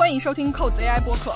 欢迎收听扣子 AI 播客。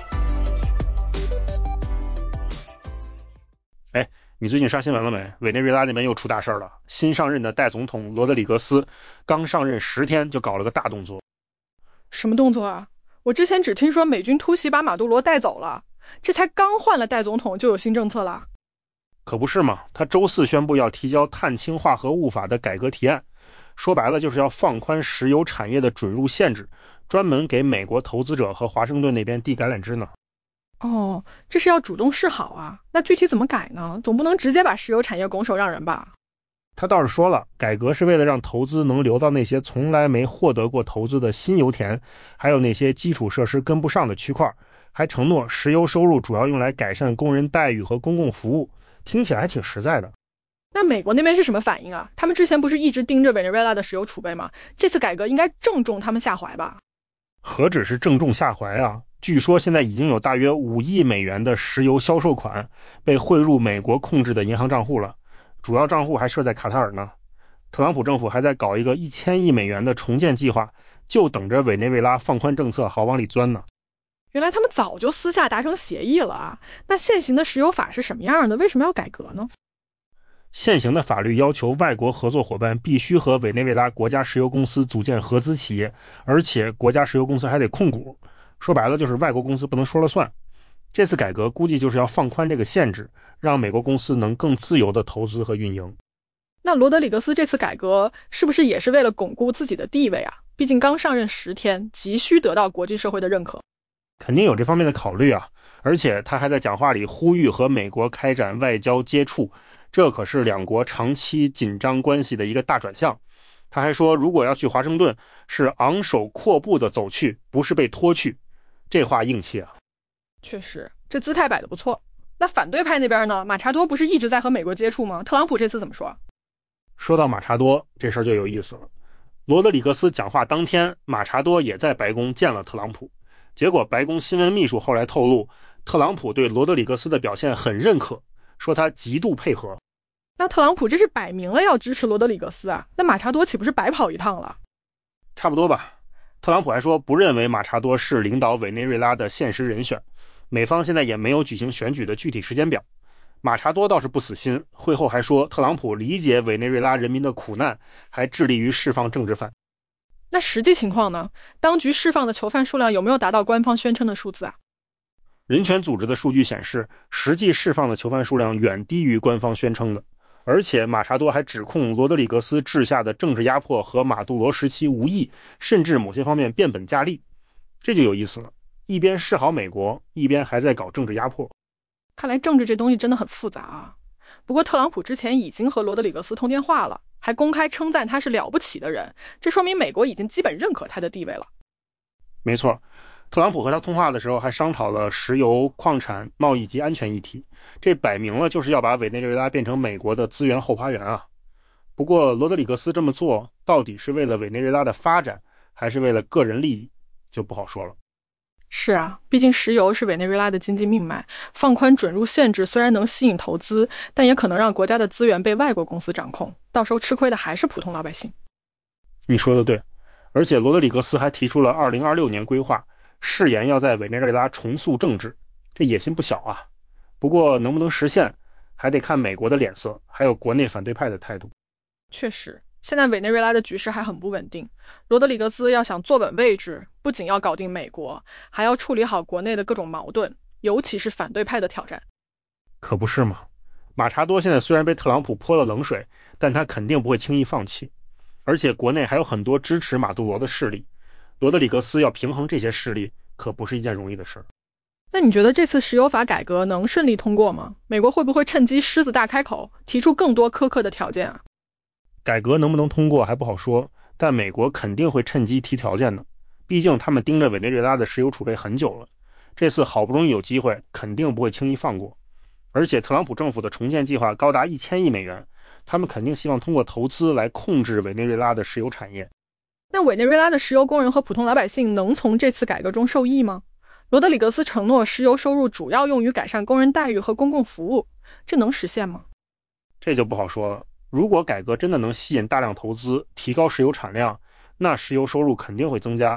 你最近刷新闻了没？委内瑞拉那边又出大事了。新上任的代总统罗德里格斯刚上任10天就搞了个大动作。 什么动作啊？我之前只听说美军突袭把马杜罗带走了，这才刚换了代总统就有新政策了。 可不是嘛，他周4宣布要提交碳氢化合物法的改革提案，说白了就是要放宽石油产业的准入限制，专门给美国投资者和华盛顿那边递橄榄枝呢。 哦，这是要主动示好啊？那具体怎么改呢？总不能直接把石油产业拱手让人吧？ 他倒是说了，改革是为了让投资能流到那些从来没获得过投资的新油田，还有那些基础设施跟不上的区块，还承诺石油收入主要用来改善工人待遇和公共服务，听起来还挺实在的。 那美国那边是什么反应啊？他们之前不是一直盯着委内瑞拉的石油储备吗？这次改革应该正中他们下怀吧？ 何止是正中下怀啊！据说现在已经有大约5亿美元的石油销售款被汇入美国控制的银行账户了，主要账户还设在卡塔尔呢。特朗普政府还在搞一个1000亿美元的重建计划，就等着委内瑞拉放宽政策好往里钻呢。 原来他们早就私下达成协议了啊！那现行的石油法是什么样的？为什么要改革呢？ 现行的法律要求外国合作伙伴必须和委内瑞拉国家石油公司组建合资企业，而且国家石油公司还得控股。说白了就是外国公司不能说了算。这次改革估计就是要放宽这个限制，让美国公司能更自由的投资和运营。 那罗德里格斯这次改革是不是也是为了巩固自己的地位啊？毕竟刚上任10天，急需得到国际社会的认可。 肯定有这方面的考虑啊，而且他还在讲话里呼吁和美国开展外交接触，这可是两国长期紧张关系的一个大转向。他还说，如果要去华盛顿，是昂首阔步的走去，不是被拖去。这话硬气啊！ 确实，这姿态摆得不错。那反对派那边呢？马查多不是一直在和美国接触吗？特朗普这次怎么说？ 说到马查多，这事儿就有意思了。罗德里格斯讲话当天，马查多也在白宫见了特朗普。结果白宫新闻秘书后来透露，特朗普对罗德里格斯的表现很认可，说他极度配合。 那特朗普这是摆明了要支持罗德里格斯啊，那马查多岂不是白跑一趟了？ 差不多吧。特朗普还说不认为马查多是领导委内瑞拉的现实人选，美方现在也没有举行选举的具体时间表。马查多倒是不死心，会后还说特朗普理解委内瑞拉人民的苦难，还致力于释放政治犯。 那实际情况呢？当局释放的囚犯数量有没有达到官方宣称的数字啊？ 人权组织的数据显示，实际释放的囚犯数量远低于官方宣称的。而且马查多还指控罗德里格斯治下的政治压迫和马杜罗时期无异，甚至某些方面变本加厉。这就有意思了，一边示好美国，一边还在搞政治压迫。 看来政治这东西真的很复杂啊。不过特朗普之前已经和罗德里格斯通电话了，还公开称赞他是了不起的人，这说明美国已经基本认可他的地位了。 没错，特朗普和他通话的时候还商讨了石油、矿产、贸易及安全议题，这摆明了就是要把委内瑞拉变成美国的资源后花园啊。不过罗德里格斯这么做到底是为了委内瑞拉的发展，还是为了个人利益，就不好说了。 是啊，毕竟石油是委内瑞拉的经济命脉，放宽准入限制虽然能吸引投资，但也可能让国家的资源被外国公司掌控，到时候吃亏的还是普通老百姓。 你说的对，而且罗德里格斯还提出了2026年规划，誓言要在委内瑞拉重塑政治，这野心不小啊。不过能不能实现，还得看美国的脸色，还有国内反对派的态度。 确实，现在委内瑞拉的局势还很不稳定，罗德里格斯要想坐稳位置，不仅要搞定美国，还要处理好国内的各种矛盾，尤其是反对派的挑战。 可不是嘛，马查多现在虽然被特朗普泼了冷水，但他肯定不会轻易放弃。而且国内还有很多支持马杜罗的势力，罗德里格斯要平衡这些势力，可不是一件容易的事儿。 那你觉得这次石油法改革能顺利通过吗？美国会不会趁机狮子大开口，提出更多苛刻的条件啊？ 改革能不能通过还不好说，但美国肯定会趁机提条件的，毕竟他们盯着委内瑞拉的石油储备很久了，这次好不容易有机会，肯定不会轻易放过。而且特朗普政府的重建计划高达1000亿美元，他们肯定希望通过投资来控制委内瑞拉的石油产业。 那委内瑞拉的石油工人和普通老百姓能从这次改革中受益吗？罗德里格斯承诺石油收入主要用于改善工人待遇和公共服务，这能实现吗？ 这就不好说了。如果改革真的能吸引大量投资，提高石油产量，那石油收入肯定会增加，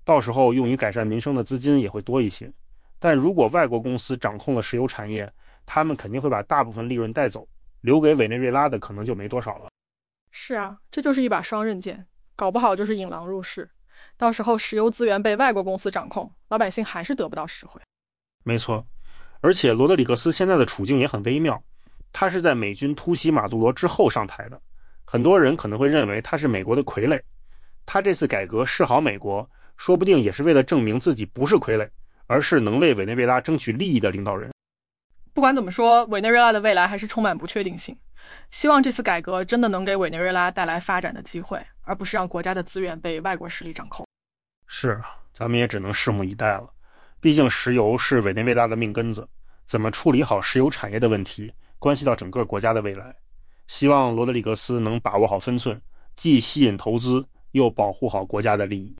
到时候用于改善民生的资金也会多一些。但如果外国公司掌控了石油产业，他们肯定会把大部分利润带走，留给委内瑞拉的可能就没多少了。 是啊，这就是一把双刃剑，搞不好就是引狼入室。到时候石油资源被外国公司掌控，老百姓还是得不到实惠。 没错，而且罗德里格斯现在的处境也很微妙，他是在美军突袭马杜罗之后上台的，很多人可能会认为他是美国的傀儡。他这次改革示好美国，说不定也是为了证明自己不是傀儡，而是能为委内瑞拉争取利益的领导人。 不管怎么说，委内瑞拉的未来还是充满不确定性。希望这次改革真的能给委内瑞拉带来发展的机会，而不是让国家的资源被外国势力掌控。 是，咱们也只能拭目以待了。毕竟石油是委内瑞拉的命根子，怎么处理好石油产业的问题，关系到整个国家的未来。希望罗德里格斯能把握好分寸，既吸引投资，又保护好国家的利益。